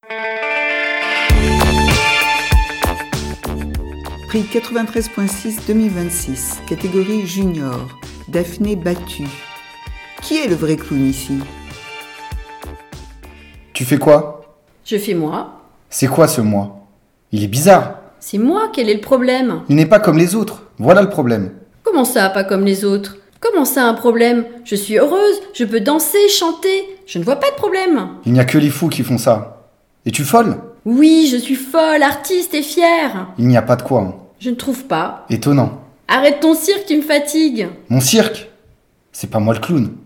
Prix 93.6 2026, catégorie junior, Daphné Battu. Qui est le vrai clown ici? Tu fais quoi? Je fais moi. C'est quoi ce moi? Il est bizarre. C'est moi, quel est le problème? Il n'est pas comme les autres. Voilà le problème. Comment ça, pas comme les autres? Comment ça, un problème? Je suis heureuse, je peux danser, chanter. Je ne vois pas de problème. Il n'y a que les fous qui font ça. Es-tu folle? Oui, je suis folle, artiste et fière. Il n'y a pas de quoi. Hein. Je ne trouve pas. Étonnant. Arrête ton cirque, tu me fatigues. Mon cirque? C'est pas moi le clown.